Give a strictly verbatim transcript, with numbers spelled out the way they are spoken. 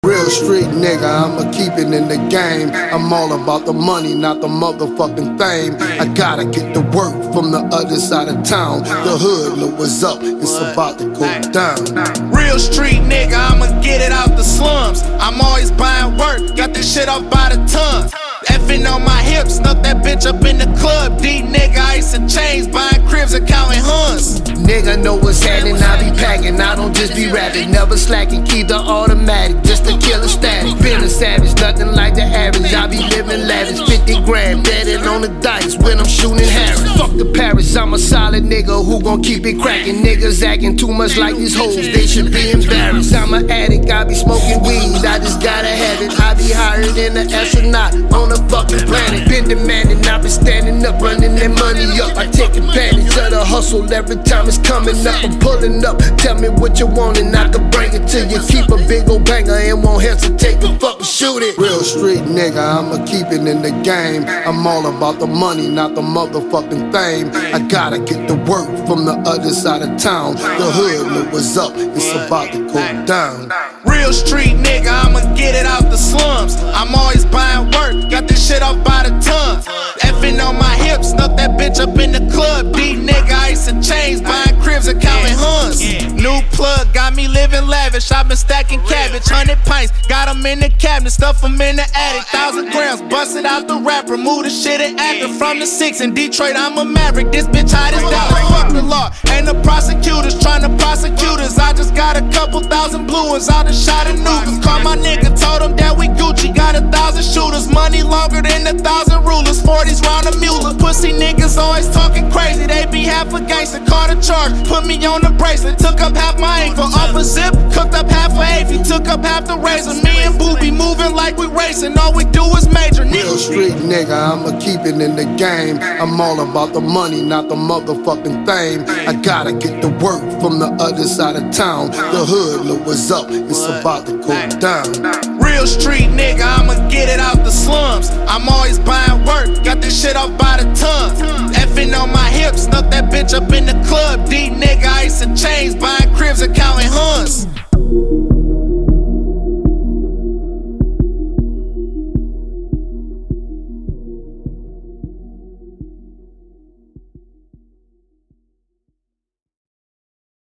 Real street nigga, I'ma keep it in the game. I'm all about the money, not the motherfucking fame. I gotta get the work from the other side of town. The hood, look what's up, it's about to go down. Real street nigga, I'ma get it out the slums. I'm always buying work, got this shit off by the ton. Effing on my hips, snuck that bitch up in the club. D nigga, ice and chains, buying cribs and counting huns. Nigga know what's happening, I be packing, I don't just be rapping. Never slacking, keep the automatic, just to kill a static. Been a savage, nothing like the average, I be living lavish. Fifty grand, betting on the dice when I'm shooting Harris. Fuck the Paris, I'm a solid nigga who gon' keep it cracking. Niggas acting too much like these hoes, they should be embarrassed. I'm an addict, I be smoking weed, I just gotta have it. I be higher than an astronaut on the fucking planet. Been demanding, I been standing up, running that money up. I take advantage of the hustle every time it's coming up. I'm pulling up, tell me what you want and I can bring it to you. Keep a big ol' banger and won't hesitate to fucking shoot it. Real street nigga, I'ma keep it in the game. I'm all about the money, not the motherfucking fame. I gotta get the work from the other side of town. The hood, look what's up, it's about to go down. Real street nigga, I'ma get it out the slums. I'm always buying work, got this shit off by the ton. Effing on my hips, snuck that bitch up in the club. D nigga, ice and chains, buying cribs and counting huns. New plug, got me living lavish, I been stacking cabbage. Hundred pints, got them in the cabinet, stuff them in the attic. Thousand grams, busted out the rap, remove the shit and acting from the six. In Detroit, I'm a maverick, this bitch hot as Dallas. Fuck the law, ain't the prosecutors trying to prosecute us. I just got a couple thousand blue ones out the shot of Nugans. Call my nigga, told him that we Gucci. Got a thousand shooters, money longer than a thousand rulers. Forties round a mule. Pussy niggas always talking crazy, they be half a gangster. Caught a charge, put me on the bracelet. Took up half my ankle, off a zip, cooked up half a A F. Took up half the razor. Me and Boo be moving like we racing. All we do is major. Real street nigga, I'ma keep it in the game. I'm all about the money, not the motherfucking fame. I gotta get the work from the other side of town. The hood, look what's up, it's about to go down. Real street nigga, I'ma get it out the slums. I'm always buying work, got this shit off by the ton. Effing on my hips, snuck that bitch up in the club. D nigga, ice and chains, buying cribs and counting huns.